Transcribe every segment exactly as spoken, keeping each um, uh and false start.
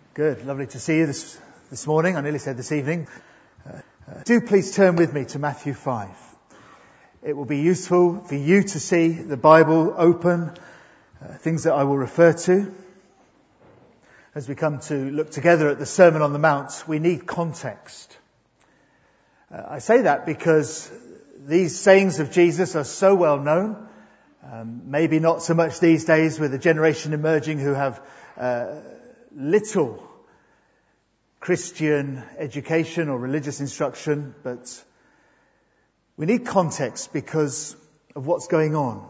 Good. Lovely to see you this this morning. I nearly said this evening. Uh, uh, do please turn with me to Matthew five. It will be useful for you to see the Bible open, uh, things that I will refer to. As we come to look together at the Sermon on the Mount, we need context. Uh, I say that because these sayings of Jesus are so well known. Um, maybe not so much these days with a generation emerging who have uh, little Christian education or religious instruction, but we need context because of what's going on.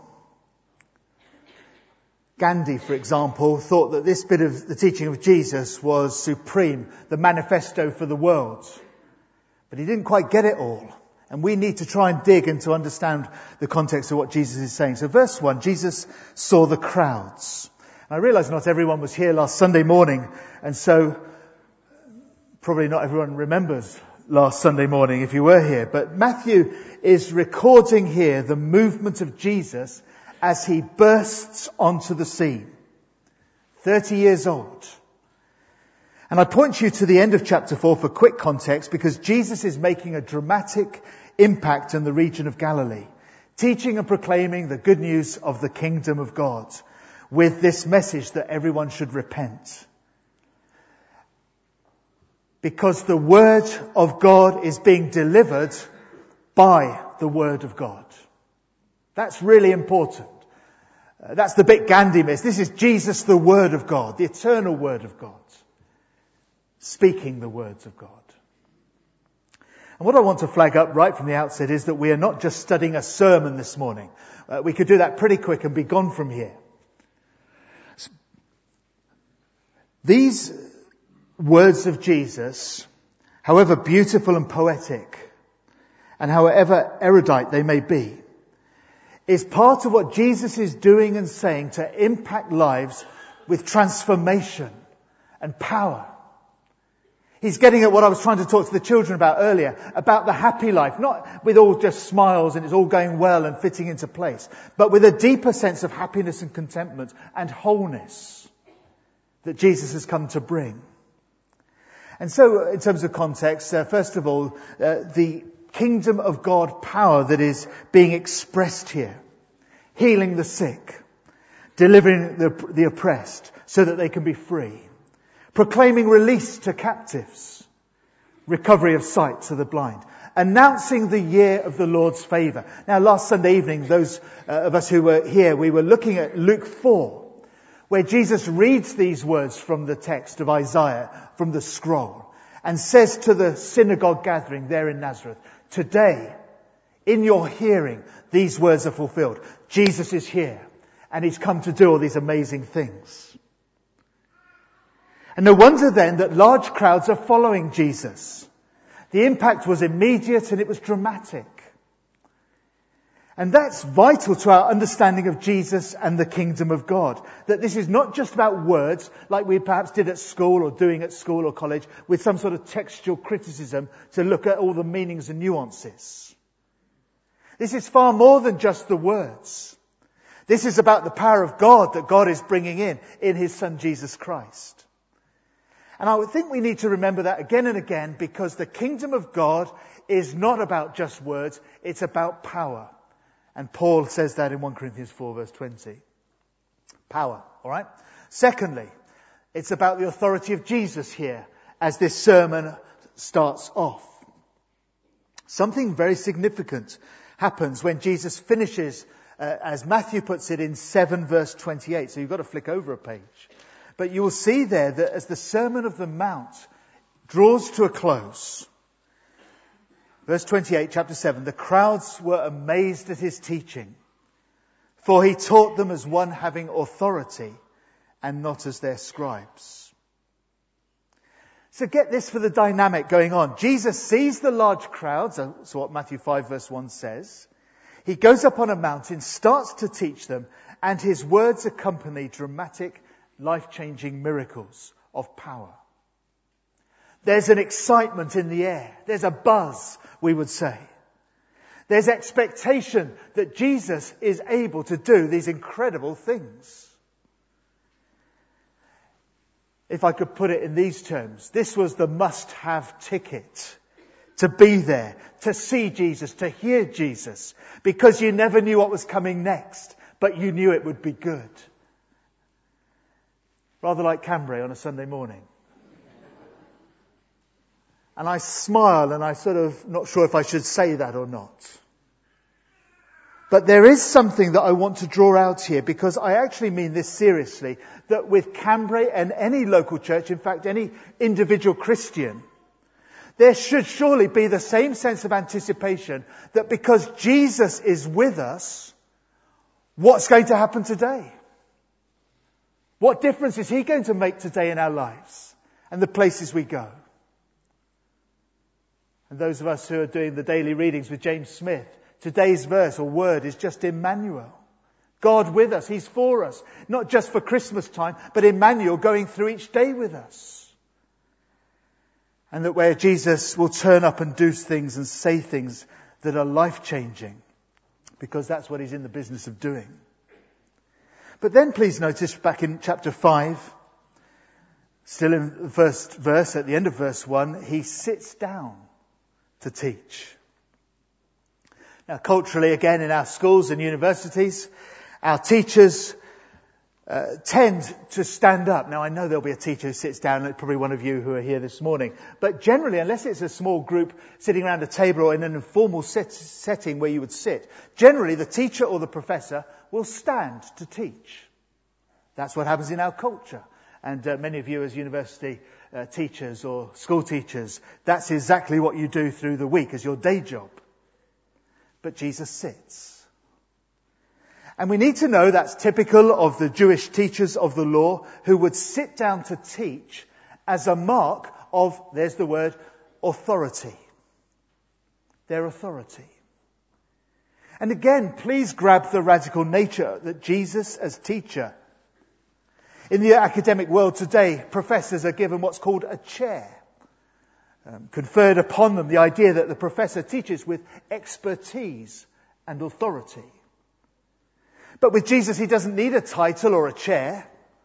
Gandhi, for example, thought that this bit of the teaching of Jesus was supreme, the manifesto for the world. But he didn't quite get it all. And we need to try and dig and to understand the context of what Jesus is saying. So verse one, Jesus saw the crowds. And I realise not everyone was here last Sunday morning, and so probably not everyone remembers last Sunday morning if you were here. But Matthew is recording here the movement of Jesus as he bursts onto the scene. thirty years old. And I point you to the end of chapter four for quick context, because Jesus is making a dramatic impact in the region of Galilee, teaching and proclaiming the good news of the kingdom of God with this message that everyone should repent. Because the word of God is being delivered by the word of God. That's really important. Uh, that's the bit Gandhi missed. This is Jesus, the word of God, the eternal word of God, speaking the words of God. And what I want to flag up right from the outset is that we are not just studying a sermon this morning. Uh, we could do that pretty quick and be gone from here. These words of Jesus, however beautiful and poetic, and however erudite they may be, is part of what Jesus is doing and saying to impact lives with transformation and power. He's getting at what I was trying to talk to the children about earlier, about the happy life, not with all just smiles and it's all going well and fitting into place, but with a deeper sense of happiness and contentment and wholeness that Jesus has come to bring. And so, in terms of context, uh, first of all, uh, the kingdom of God power that is being expressed here. Healing the sick, delivering the, the oppressed so that they can be free. Proclaiming release to captives, recovery of sight to the blind. Announcing the year of the Lord's favour. Now, last Sunday evening, those uh, of us who were here, we were looking at Luke four, where Jesus reads these words from the text of Isaiah, from the scroll, and says to the synagogue gathering there in Nazareth, today, in your hearing, these words are fulfilled. Jesus is here, and he's come to do all these amazing things. And no wonder then that large crowds are following Jesus. The impact was immediate and it was dramatic. And that's vital to our understanding of Jesus and the kingdom of God. That this is not just about words like we perhaps did at school or doing at school or college with some sort of textual criticism to look at all the meanings and nuances. This is far more than just the words. This is about the power of God that God is bringing in, in his Son Jesus Christ. And I would think we need to remember that again and again, because the kingdom of God is not about just words, it's about power. And Paul says that in First Corinthians four verse twenty. Power, alright? Secondly, it's about the authority of Jesus here as this sermon starts off. Something very significant happens when Jesus finishes, uh, as Matthew puts it, in seven verse twenty-eight. So you've got to flick over a page. But you will see there that as the Sermon of the Mount draws to a close, verse twenty-eight, chapter seven, the crowds were amazed at his teaching, for he taught them as one having authority and not as their scribes. So get this for the dynamic going on. Jesus sees the large crowds, that's what Matthew five verse one says. He goes up on a mountain, starts to teach them, and his words accompany dramatic, life-changing miracles of power. There's an excitement in the air. There's a buzz, we would say. There's expectation that Jesus is able to do these incredible things. if I could put it in these terms, this was the must-have ticket to be there, to see Jesus, to hear Jesus, because you never knew what was coming next, but you knew it would be good. Rather like Cambrai on a Sunday morning. And I smile and I sort of not sure if I should say that or not. But there is something that I want to draw out here, because I actually mean this seriously, that with Cambrai and any local church, in fact any individual Christian, there should surely be the same sense of anticipation that because Jesus is with us, what's going to happen today? What difference is he going to make today in our lives and the places we go? And those of us who are doing the daily readings with James Smith, today's verse or word is just Emmanuel. God with us. He's for us. Not just for Christmas time, but Emmanuel going through each day with us. And that where Jesus will turn up and do things and say things that are life-changing, because that's what he's in the business of doing. But then please notice back in chapter five, still in the first verse, at the end of verse one, he sits down to teach. Now culturally, again, in our schools and universities, our teachers uh, tend to stand up. Now I know there'll be a teacher who sits down, like probably one of you who are here this morning. But generally, unless it's a small group sitting around a table or in an informal set, setting where you would sit, generally the teacher or the professor will stand to teach. That's what happens in our culture. And uh, many of you as university uh, teachers or school teachers, that's exactly what you do through the week as your day job. But Jesus sits. And we need to know that's typical of the Jewish teachers of the law who would sit down to teach as a mark of, there's the word, authority. Their authority. And again, please grab the radical nature that Jesus as teacher. In the academic world today, professors are given what's called a chair. Um, conferred upon them the idea that the professor teaches with expertise and authority. But with Jesus, he doesn't need a title or a chair.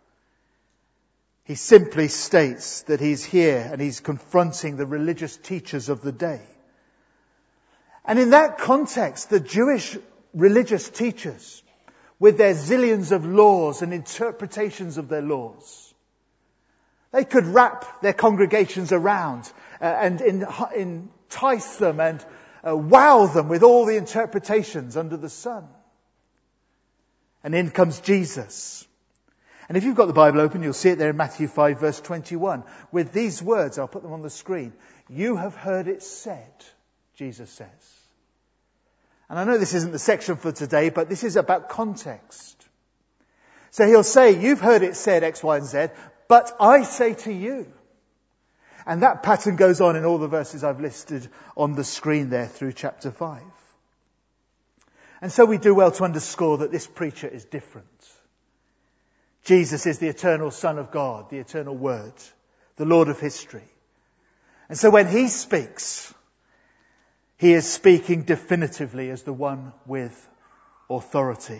He simply states that he's here and he's confronting the religious teachers of the day. And in that context, the Jewish religious teachers, with their zillions of laws and interpretations of their laws, they could wrap their congregations around uh, and in, entice them and uh, wow them with all the interpretations under the sun. And in comes Jesus. And if you've got the Bible open, you'll see it there in Matthew five verse twenty-one. With these words, I'll put them on the screen. You have heard it said, Jesus says. And I know this isn't the section for today, but this is about context. So he'll say, you've heard it said X, Y, and Z, but I say to you. And that pattern goes on in all the verses I've listed on the screen there through chapter five. And so we do well to underscore that this preacher is different. Jesus is the eternal Son of God, the eternal Word, the Lord of history. And so when he speaks, he is speaking definitively as the one with authority.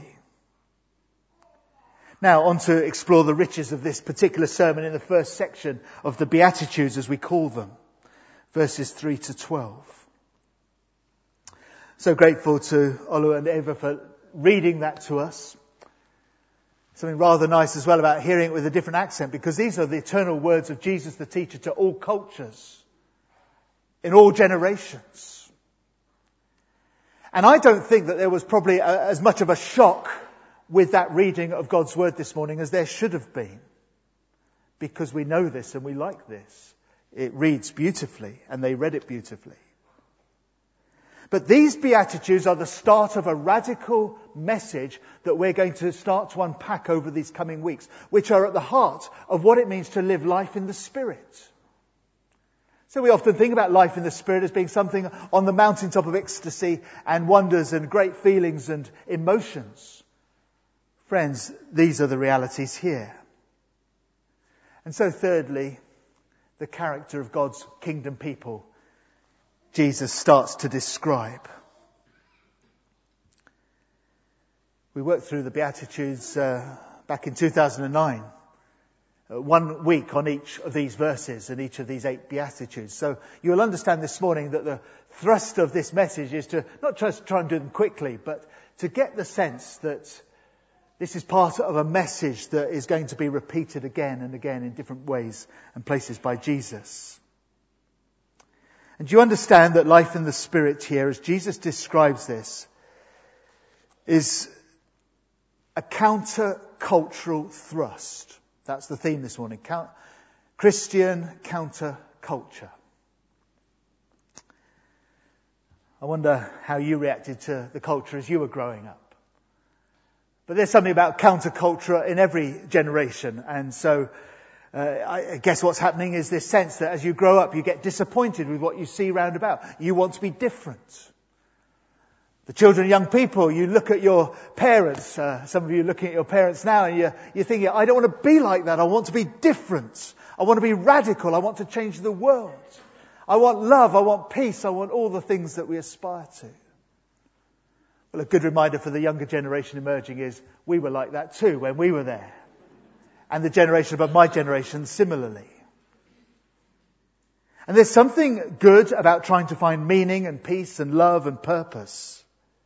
Now on to explore the riches of this particular sermon in the first section of the Beatitudes, as we call them, verses three to twelve. So grateful to Olu and Eva for reading that to us. Something rather nice as well about hearing it with a different accent, because these are the eternal words of Jesus the teacher to all cultures, in all generations. And I don't think that there was probably a, as much of a shock with that reading of God's word this morning as there should have been. Because we know this and we like this. It reads beautifully, and they read it beautifully. But these Beatitudes are the start of a radical message that we're going to start to unpack over these coming weeks, which are at the heart of what it means to live life in the Spirit. So we often think about life in the Spirit as being something on the mountaintop of ecstasy and wonders and great feelings and emotions. Friends, these are the realities here. And so thirdly, the character of God's kingdom people Jesus starts to describe. We worked through the Beatitudes uh, back in two thousand nine. uh, one week on each of these verses and each of these eight Beatitudes. So you'll understand this morning that the thrust of this message is to not just try and do them quickly, but to get the sense that this is part of a message that is going to be repeated again and again in different ways and places by Jesus. And do you understand that life in the Spirit here, as Jesus describes this, is a counter-cultural thrust? That's the theme this morning. Count, Christian counter-culture. I wonder how you reacted to the culture as you were growing up. But there's something about counterculture in every generation. And so uh, I guess what's happening is this sense that as you grow up, you get disappointed with what you see round about. You want to be different. The children and young people, you look at your parents. Uh, some of you are looking at your parents now and you're, you're thinking, I don't want to be like that. I want to be different. I want to be radical. I want to change the world. I want love. I want peace. I want all the things that we aspire to. Well, a good reminder for the younger generation emerging is we were like that too when we were there. And the generation above my generation similarly. And there's something good about trying to find meaning and peace and love and purpose.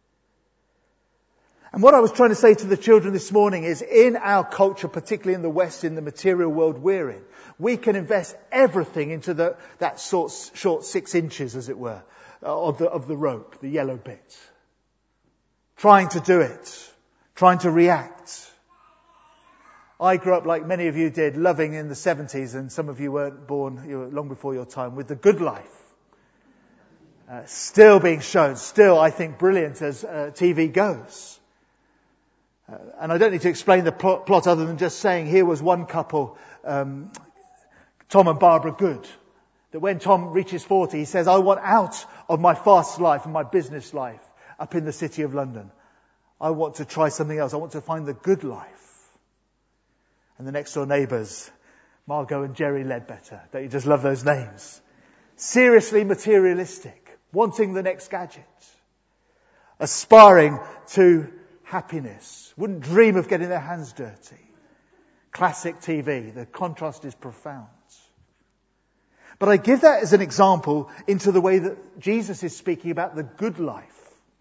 And what I was trying to say to the children this morning is in our culture, particularly in the West, in the material world we're in, we can invest everything into the, that sort, short six inches, as it were, of the, of the rope, the yellow bit. Trying to do it. Trying to react. I grew up, like many of you did, loving in the seventies, and some of you weren't born, you were long before your time, with The Good Life. Uh, still being shown, still, I think, brilliant as uh, T V goes. Uh, and I don't need to explain the plot, plot other than just saying here was one couple, um, Tom and Barbara Good, that when Tom reaches forty, he says, I want out of my fast life and my business life up in the city of London. I want to try something else. I want to find the good life. And the next door neighbours, Margot and Jerry Ledbetter. Don't you just love those names? Seriously materialistic. Wanting the next gadget. Aspiring to happiness. Wouldn't dream of getting their hands dirty. Classic T V. The contrast is profound. But I give that as an example into the way that Jesus is speaking about the good life.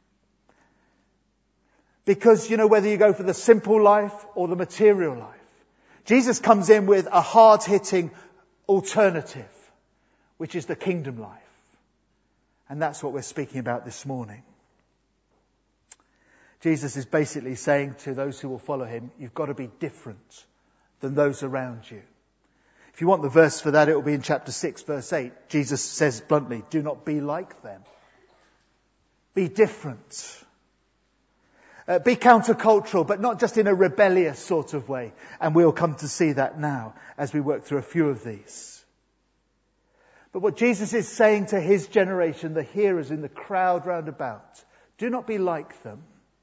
Because, you know, whether you go for the simple life or the material life, Jesus comes in with a hard-hitting alternative, which is the kingdom life. And that's what we're speaking about this morning. Jesus is basically saying to those who will follow him, you've got to be different than those around you. If you want the verse for that, it will be in chapter six, verse eight. Jesus says bluntly, do not be like them. Be different. Uh, be countercultural, but not just in a rebellious sort of way. And we'll come to see that now as we work through a few of these. But what Jesus is saying to his generation, the hearers in the crowd round about, do not be like them.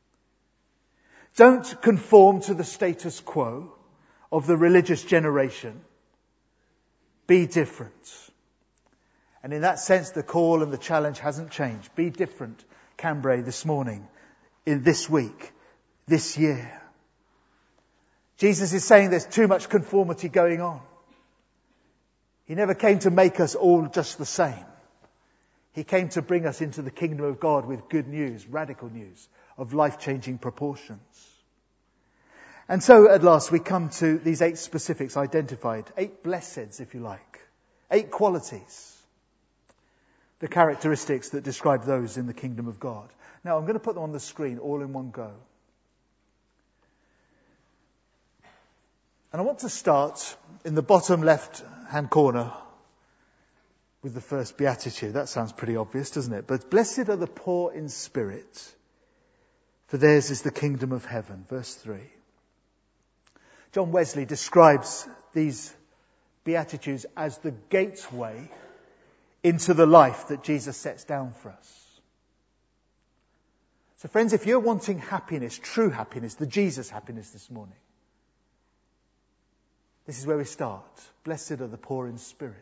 Don't conform to the status quo of the religious generation. Be different. And in that sense, the call and the challenge hasn't changed. Be different, Cambrai, this morning. In this week, this year. Jesus is saying there's too much conformity going on. He never came to make us all just the same. He came to bring us into the kingdom of God with good news, radical news, of life-changing proportions. And so at last we come to these eight specifics identified, eight blesseds, if you like, eight qualities, the characteristics that describe those in the kingdom of God. Now, I'm going to put them on the screen all in one go. And I want to start in the bottom left-hand corner with the first beatitude. That sounds pretty obvious, doesn't it? But blessed are the poor in spirit, for theirs is the kingdom of heaven. Verse three. John Wesley describes these beatitudes as the gateway into the life that Jesus sets down for us. So friends, if you're wanting happiness, true happiness, the Jesus happiness this morning, this is where we start. Blessed are the poor in spirit.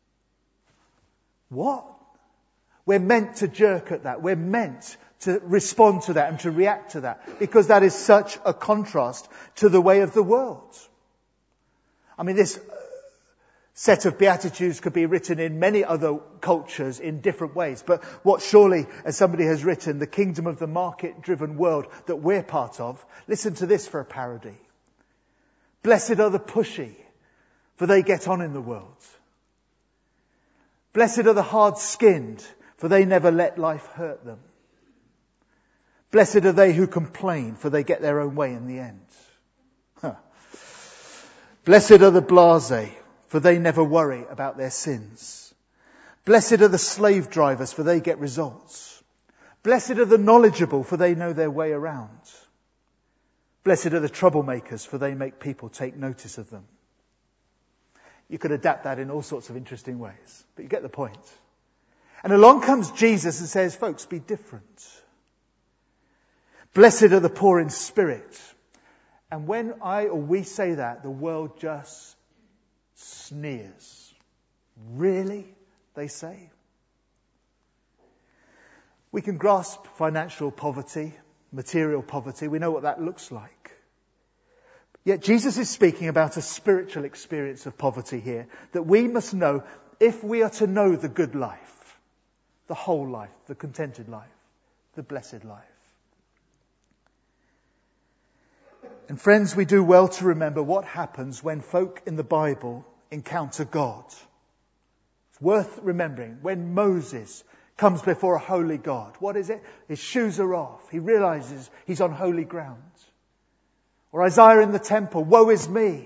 What? We're meant to jerk at that. We're meant to respond to that and to react to that, because that is such a contrast to the way of the world. I mean, this set of Beatitudes could be written in many other cultures in different ways. But what surely, as somebody has written, the kingdom of the market-driven world that we're part of, listen to this for a parody. Blessed are the pushy, for they get on in the world. Blessed are the hard-skinned, for they never let life hurt them. Blessed are they who complain, for they get their own way in the end. Huh. Blessed are the blasé, for they never worry about their sins. Blessed are the slave drivers, for they get results. Blessed are the knowledgeable, for they know their way around. Blessed are the troublemakers, for they make people take notice of them. You could adapt that in all sorts of interesting ways, but you get the point. And along comes Jesus and says, folks, be different. Blessed are the poor in spirit. And when I or we say that, the world just sneers. Really? They say. We can grasp financial poverty, material poverty. We know what that looks like. Yet Jesus is speaking about a spiritual experience of poverty here that we must know if we are to know the good life, the whole life, the contented life, the blessed life. And friends, we do well to remember what happens when folk in the Bible encounter God. It's worth remembering when Moses comes before a holy God. What is it? His shoes are off. He realizes he's on holy ground. Or Isaiah in the temple, woe is me.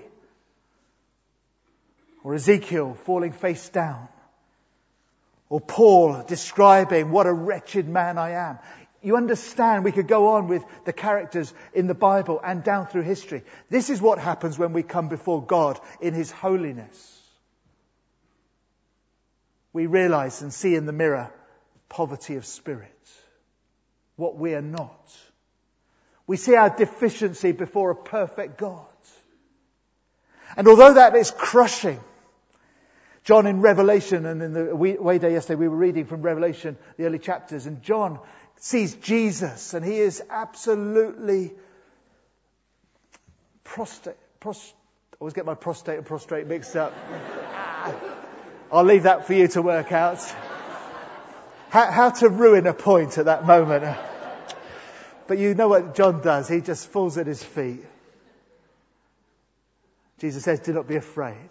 Or Ezekiel falling face down. Or Paul describing what a wretched man I am. You understand, we could go on with the characters in the Bible and down through history. This is what happens when we come before God in His holiness. We realize and see in the mirror poverty of spirit, what we are not. We see our deficiency before a perfect God. And although that is crushing, John in Revelation, and in the way day yesterday we were reading from Revelation, the early chapters, and John sees Jesus, and he is absolutely prostrate. Prost, I always get my prostate and prostrate mixed up. I'll leave that for you to work out. How, how to ruin a point at that moment. But you know what John does. He just falls at his feet. Jesus says, do not be afraid.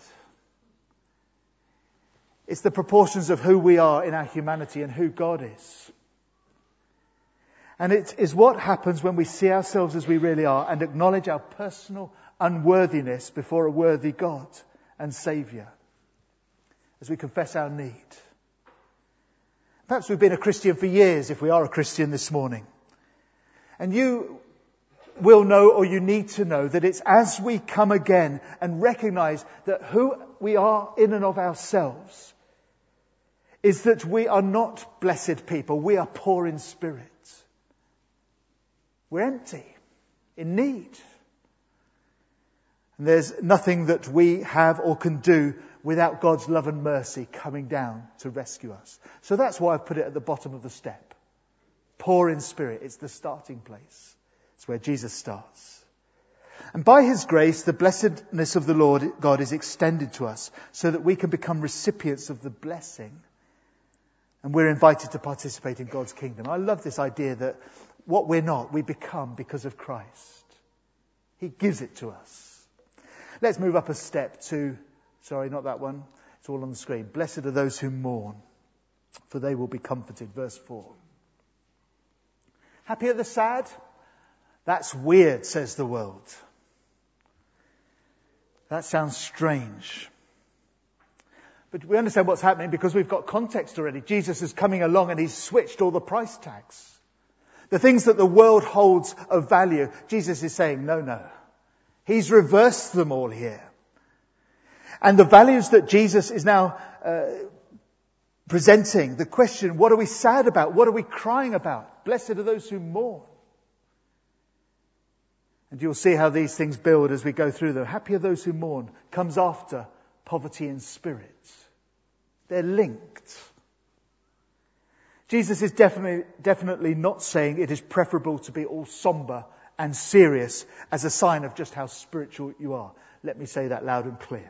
It's the proportions of who we are in our humanity and who God is. And it is what happens when we see ourselves as we really are and acknowledge our personal unworthiness before a worthy God and Saviour. As we confess our need. Perhaps we've been a Christian for years, if we are a Christian this morning. And you will know, or you need to know, that it's as we come again and recognise that who we are in and of ourselves is that we are not blessed people. We are poor in spirit. We're empty, in need. And there's nothing that we have or can do without God's love and mercy coming down to rescue us. So that's why I've put it at the bottom of the step. Poor in spirit. It's the starting place. It's where Jesus starts. And by His grace, the blessedness of the Lord God is extended to us so that we can become recipients of the blessing. And we're invited to participate in God's kingdom. I love this idea that what we're not, we become because of Christ. He gives it to us. Let's move up a step to, sorry, not that one. It's all on the screen. Blessed are those who mourn, for they will be comforted. Verse four. Happy are the sad? That's weird, says the world. That sounds strange. But we understand what's happening because we've got context already. Jesus is coming along and He's switched all the price tags. The things that the world holds of value, Jesus is saying, no, no. He's reversed them all here. And the values that Jesus is now uh, presenting, the question, what are we sad about? What are we crying about? Blessed are those who mourn. And you'll see how these things build as we go through them. Happy are those who mourn comes after poverty in spirit. They're linked. Jesus is definitely, definitely not saying it is preferable to be all somber and serious as a sign of just how spiritual you are. Let me say that loud and clear.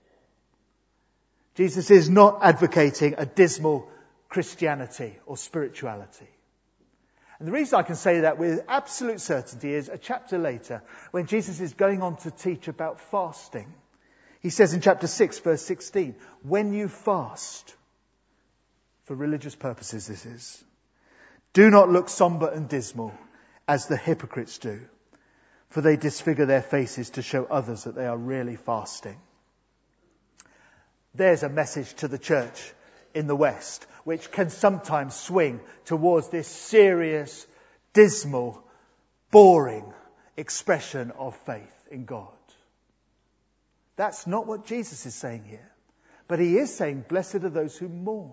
Jesus is not advocating a dismal Christianity or spirituality. And the reason I can say that with absolute certainty is a chapter later, when Jesus is going on to teach about fasting. He says in chapter six, verse sixteen, when you fast, for religious purposes this is, do not look somber and dismal as the hypocrites do, for they disfigure their faces to show others that they are really fasting. There's a message to the church in the West, which can sometimes swing towards this serious, dismal, boring expression of faith in God. That's not what Jesus is saying here. But he is saying, blessed are those who mourn.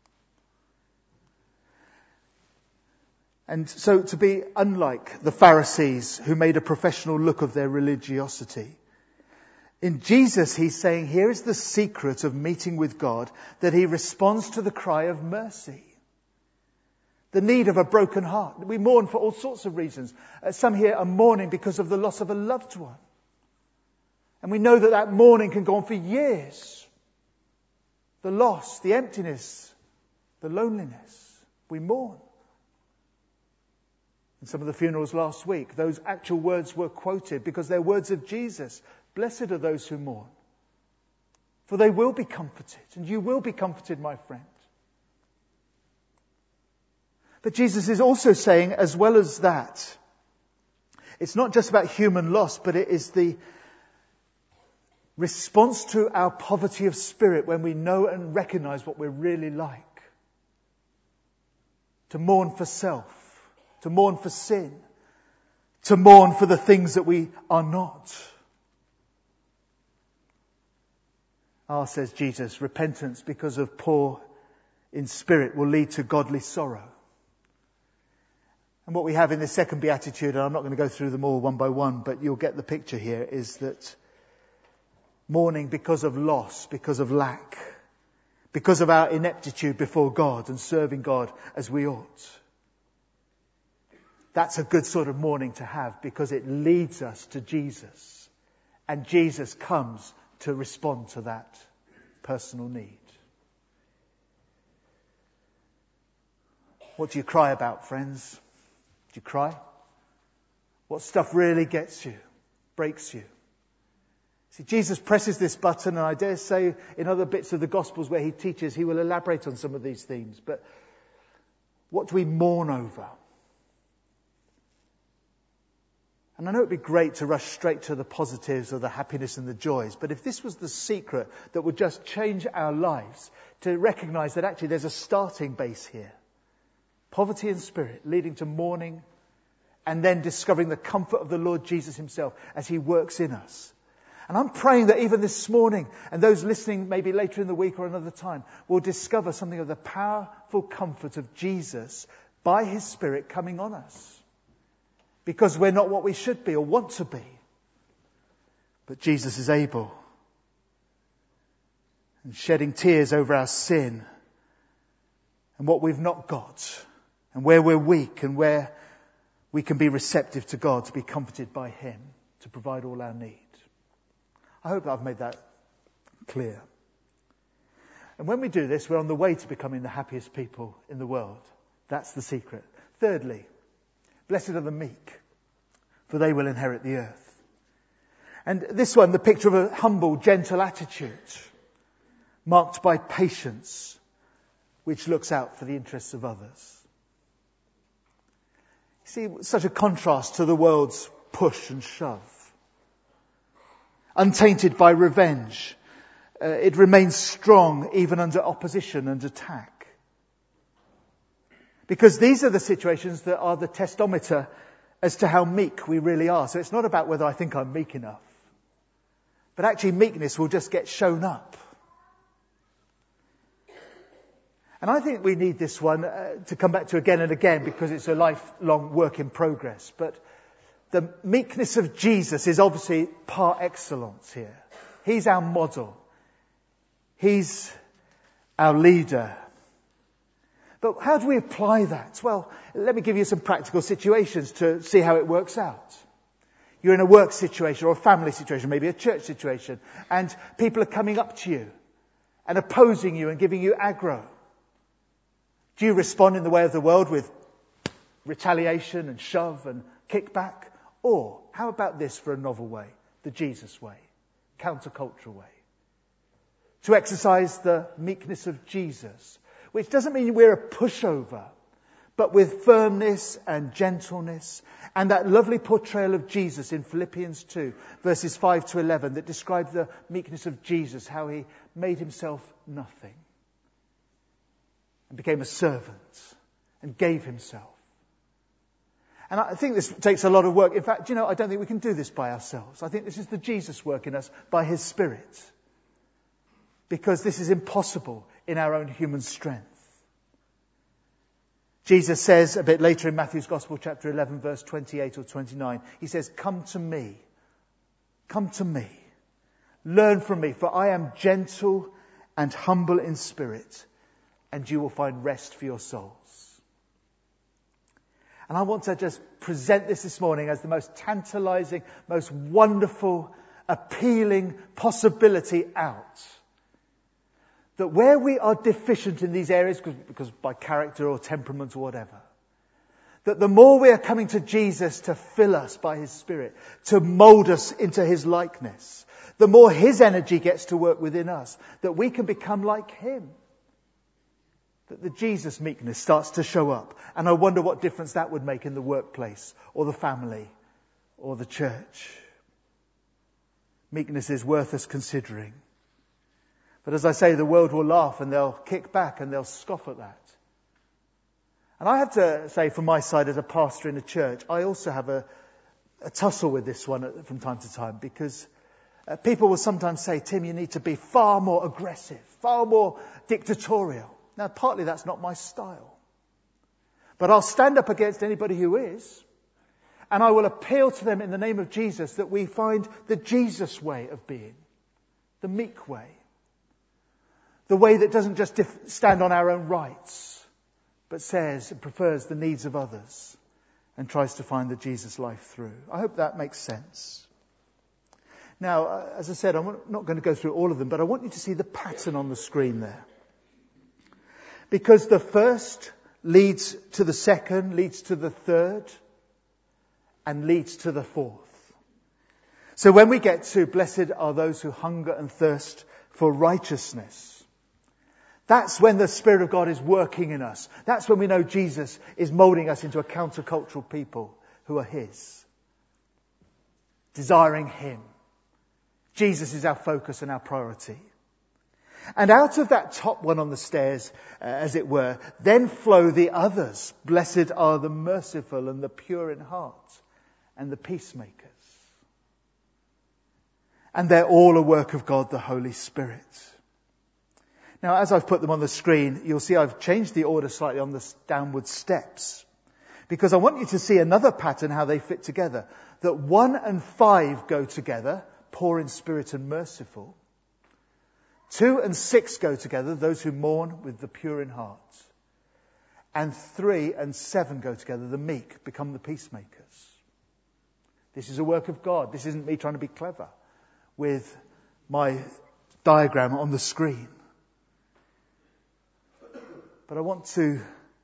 And so to be unlike the Pharisees who made a professional look of their religiosity, in Jesus, he's saying, here is the secret of meeting with God, that he responds to the cry of mercy. The need of a broken heart. We mourn for all sorts of reasons. Uh, some here are mourning because of the loss of a loved one. And we know that that mourning can go on for years. The loss, the emptiness, the loneliness. We mourn. In some of the funerals last week, those actual words were quoted because they're words of Jesus. Blessed are those who mourn, for they will be comforted, and you will be comforted, my friend. But Jesus is also saying, as well as that, it's not just about human loss, but it is the response to our poverty of spirit when we know and recognize what we're really like. To mourn for self, to mourn for sin, to mourn for the things that we are not. Ah, says Jesus, repentance because of poor in spirit will lead to godly sorrow. And what we have in the second beatitude, and I'm not going to go through them all one by one, but you'll get the picture here, is that mourning because of loss, because of lack, because of our ineptitude before God and serving God as we ought. That's a good sort of mourning to have because it leads us to Jesus. And Jesus comes to respond to that personal need. What do you cry about, friends? Do you cry? What stuff really gets you, breaks you? See, Jesus presses this button, and I dare say in other bits of the Gospels where he teaches, he will elaborate on some of these themes. But what do we mourn over? And I know it'd be great to rush straight to the positives or the happiness and the joys, but if this was the secret that would just change our lives, to recognize that actually there's a starting base here. Poverty in spirit leading to mourning, and then discovering the comfort of the Lord Jesus himself as he works in us. And I'm praying that even this morning, and those listening maybe later in the week or another time, will discover something of the powerful comfort of Jesus by his Spirit coming on us. Because we're not what we should be or want to be. But Jesus is able. And shedding tears over our sin and what we've not got, and where we're weak and where we can be receptive to God, to be comforted by him, to provide all our need. I hope I've made that clear. And when we do this, we're on the way to becoming the happiest people in the world. That's the secret. Thirdly, blessed are the meek, for they will inherit the earth. And this one, the picture of a humble, gentle attitude, marked by patience, which looks out for the interests of others. You see, such a contrast to the world's push and shove. Untainted by revenge, uh, it remains strong even under opposition and attack. Because these are the situations that are the testometer as to how meek we really are. So it's not about whether I think I'm meek enough. But actually meekness will just get shown up. And I think we need this one uh, to come back to again and again because it's a lifelong work in progress. But the meekness of Jesus is obviously par excellence here. He's our model. He's our leader. But how do we apply that? Well, let me give you some practical situations to see how it works out. You're in a work situation or a family situation, maybe a church situation, and people are coming up to you and opposing you and giving you aggro. Do you respond in the way of the world with retaliation and shove and kickback? Or how about this for a novel way, the Jesus way, countercultural way? To exercise the meekness of Jesus, which doesn't mean we're a pushover, but with firmness and gentleness, and that lovely portrayal of Jesus in Philippians two, verses five to eleven, that describe the meekness of Jesus, how he made himself nothing and became a servant and gave himself. And I think this takes a lot of work. In fact, you know, I don't think we can do this by ourselves. I think this is the Jesus work in us by his Spirit, because this is impossible in our own human strength. Jesus says a bit later in Matthew's Gospel, chapter eleven, verse twenty-eight or twenty-nine, he says, "Come to me, come to me, learn from me, for I am gentle and humble in spirit, and you will find rest for your souls." And I want to just present this this morning as the most tantalizing, most wonderful, appealing possibility out. That where we are deficient in these areas, because, because by character or temperament or whatever, that the more we are coming to Jesus to fill us by his Spirit, to mould us into his likeness, the more his energy gets to work within us, that we can become like him. That the Jesus meekness starts to show up. And I wonder what difference that would make in the workplace or the family or the church. Meekness is worth us considering. But as I say, the world will laugh and they'll kick back and they'll scoff at that. And I have to say, from my side as a pastor in a church, I also have a, a tussle with this one from time to time, because uh, people will sometimes say, "Tim, you need to be far more aggressive, far more dictatorial." Now, partly that's not my style. But I'll stand up against anybody who is, and I will appeal to them in the name of Jesus that we find the Jesus way of being, the meek way. The way that doesn't just dif- stand on our own rights, but says and prefers the needs of others and tries to find the Jesus life through. I hope that makes sense. Now, uh, as I said, I'm not going to go through all of them, but I want you to see the pattern on the screen there. Because the first leads to the second, leads to the third, and leads to the fourth. So when we get to "Blessed are those who hunger and thirst for righteousness," that's when the Spirit of God is working in us. That's when we know Jesus is moulding us into a countercultural people who are his. Desiring him. Jesus is our focus and our priority. And out of that top one on the stairs, uh, as it were, then flow the others. "Blessed are the merciful and the pure in heart and the peacemakers." And they're all a work of God, the Holy Spirit. Now, as I've put them on the screen, you'll see I've changed the order slightly on the downward steps, because I want you to see another pattern, how they fit together. That one and five go together, poor in spirit and merciful. Two and six go together, those who mourn with the pure in heart. And three and seven go together, the meek become the peacemakers. This is a work of God. This isn't me trying to be clever with my diagram on the screen. But I want to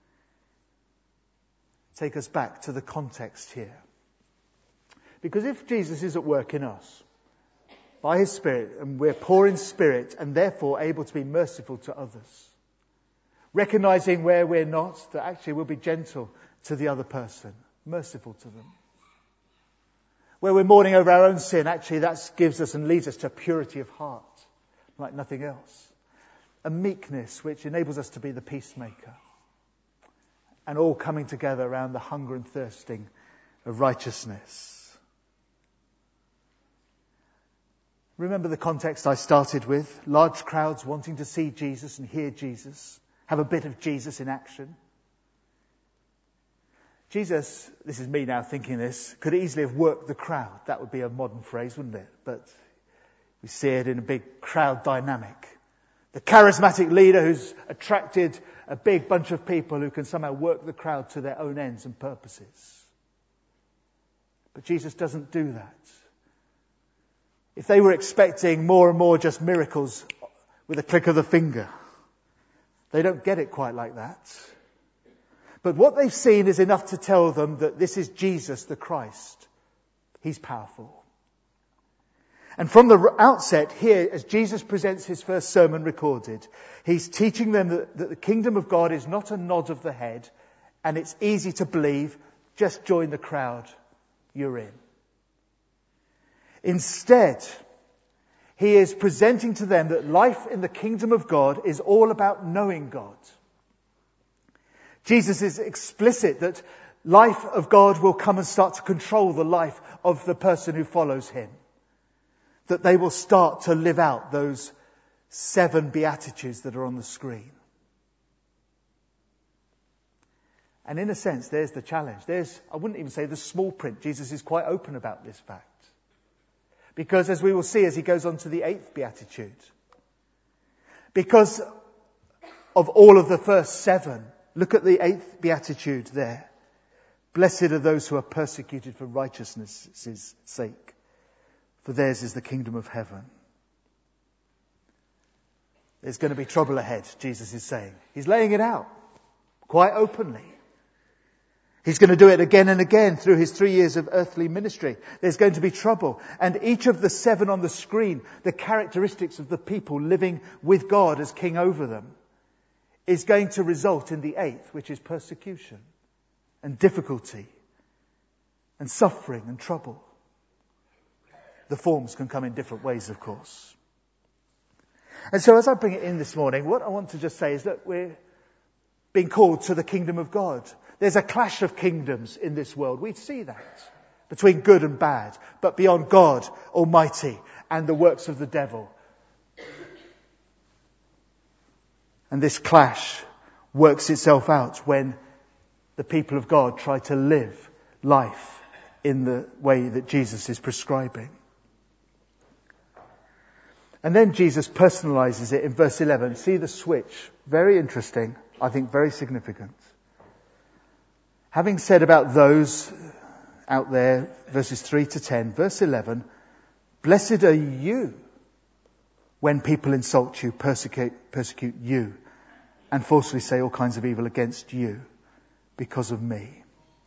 take us back to the context here. Because if Jesus is at work in us, by his Spirit, and we're poor in spirit and therefore able to be merciful to others, recognizing where we're not, that actually we'll be gentle to the other person, merciful to them. Where we're mourning over our own sin, actually that gives us and leads us to purity of heart, like nothing else. A meekness which enables us to be the peacemaker. And all coming together around the hunger and thirsting of righteousness. Remember the context I started with. Large crowds wanting to see Jesus and hear Jesus. Have a bit of Jesus in action. Jesus, this is me now thinking this, could easily have worked the crowd. That would be a modern phrase, wouldn't it? But we see it in a big crowd dynamic. The charismatic leader who's attracted a big bunch of people who can somehow work the crowd to their own ends and purposes. But Jesus doesn't do that. If they were expecting more and more just miracles with a click of the finger, they don't get it quite like that. But what they've seen is enough to tell them that this is Jesus the Christ. He's powerful. And from the outset here, as Jesus presents his first sermon recorded, he's teaching them that, that the kingdom of God is not a nod of the head, and it's easy to believe, just join the crowd, you're in. Instead, he is presenting to them that life in the kingdom of God is all about knowing God. Jesus is explicit that life of God will come and start to control the life of the person who follows him. That they will start to live out those seven beatitudes that are on the screen. And in a sense, there's the challenge. There's, I wouldn't even say the small print. Jesus is quite open about this fact. Because as we will see as he goes on to the eighth beatitude, because of all of the first seven, look at the eighth beatitude there. Blessed are those who are persecuted for righteousness' sake, for theirs is the kingdom of heaven. There's going to be trouble ahead, Jesus is saying. He's laying it out quite openly. He's going to do it again and again through his three years of earthly ministry. There's going to be trouble. And each of the seven on the screen, the characteristics of the people living with God as king over them, is going to result in the eighth, which is persecution and difficulty and suffering and trouble. The forms can come in different ways, of course. And so as I bring it in this morning, what I want to just say is that we're being called to the kingdom of God. There's a clash of kingdoms in this world. We see that between good and bad, but beyond God Almighty and the works of the devil. And this clash works itself out when the people of God try to live life in the way that Jesus is prescribing. And then Jesus personalizes it in verse eleven. See the switch. Very interesting. I think very significant. Having said about those out there, verses three to ten, verse eleven, blessed are you when people insult you, persecute, persecute you, and falsely say all kinds of evil against you because of me.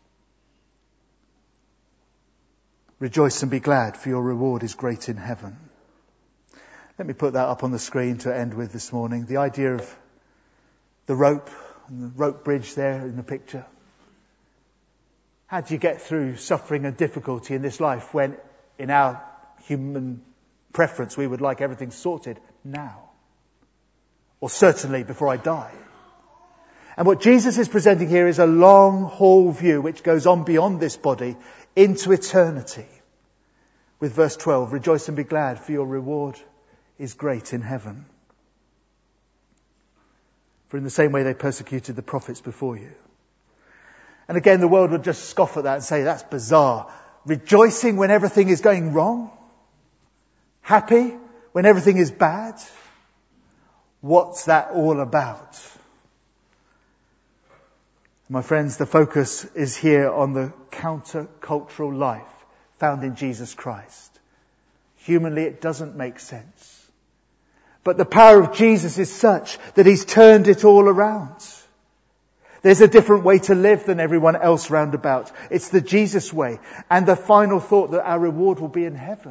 Rejoice and be glad, for your reward is great in heaven. Let me put that up on the screen to end with this morning. The idea of the rope and the rope bridge there in the picture. How do you get through suffering and difficulty in this life when in our human preference we would like everything sorted now? Or certainly before I die. And what Jesus is presenting here is a long haul view which goes on beyond this body into eternity. With verse twelve, rejoice and be glad, for your reward is great in heaven. For in the same way they persecuted the prophets before you. And again, the world would just scoff at that and say, that's bizarre. Rejoicing when everything is going wrong? Happy when everything is bad? What's that all about? My friends, the focus is here on the counter-cultural life found in Jesus Christ. Humanly, it doesn't make sense. But the power of Jesus is such that he's turned it all around. There's a different way to live than everyone else round about. It's the Jesus way. And the final thought that our reward will be in heaven.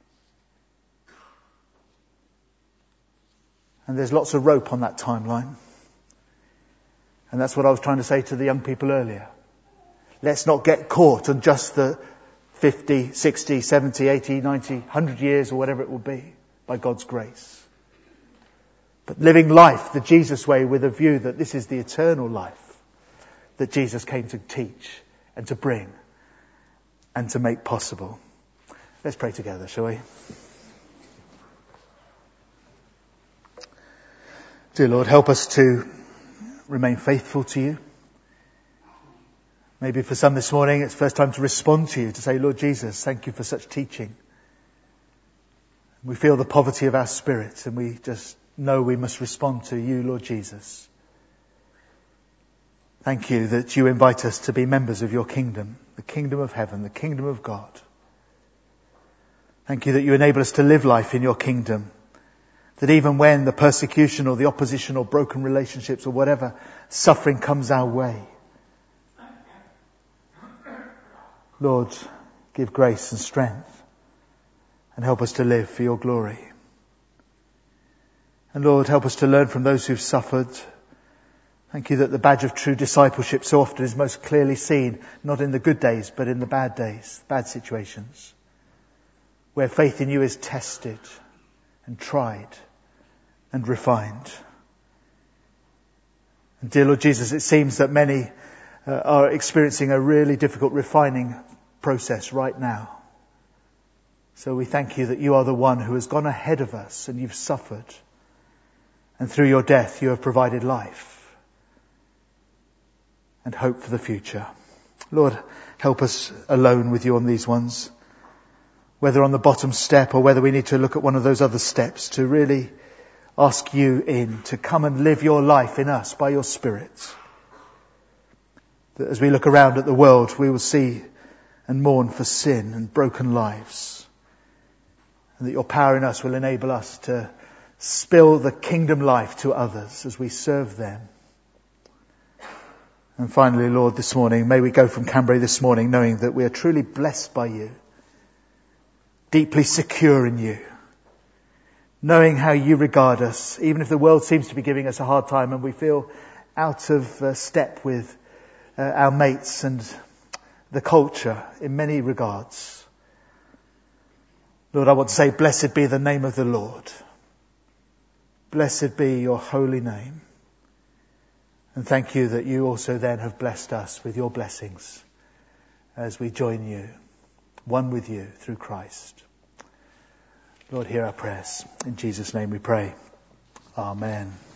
And there's lots of rope on that timeline. And that's what I was trying to say to the young people earlier. Let's not get caught on just the fifty, sixty, seventy, eighty, ninety, one hundred years or whatever it will be by God's grace. But living life the Jesus way with a view that this is the eternal life that Jesus came to teach and to bring and to make possible. Let's pray together, shall we? Dear Lord, help us to remain faithful to you. Maybe for some this morning, it's the first time to respond to you, to say, Lord Jesus, thank you for such teaching. We feel the poverty of our spirit and we just know we must respond to you, Lord Jesus. Thank you that you invite us to be members of your kingdom, the kingdom of heaven, the kingdom of God. Thank you that you enable us to live life in your kingdom, that even when the persecution or the opposition or broken relationships or whatever suffering comes our way, Lord, give grace and strength and help us to live for your glory. And Lord, help us to learn from those who've suffered. Thank you that the badge of true discipleship so often is most clearly seen, not in the good days, but in the bad days, bad situations, where faith in you is tested and tried and refined. And dear Lord Jesus, it seems that many uh, are experiencing a really difficult refining process right now. So we thank you that you are the one who has gone ahead of us and you've suffered. And through your death you have provided life and hope for the future. Lord, help us alone with you on these ones, whether on the bottom step or whether we need to look at one of those other steps, to really ask you in, to come and live your life in us by your Spirit. That as we look around at the world, we will see and mourn for sin and broken lives. And that your power in us will enable us to spill the kingdom life to others as we serve them. And finally, Lord, this morning, may we go from Cambrai this morning knowing that we are truly blessed by you, deeply secure in you, knowing how you regard us, even if the world seems to be giving us a hard time and we feel out of uh, step with uh, our mates and the culture in many regards. Lord, I want to say, blessed be the name of the Lord. Blessed be your holy name. And thank you that you also then have blessed us with your blessings as we join you, one with you through Christ. Lord, hear our prayers. In Jesus' name we pray. Amen.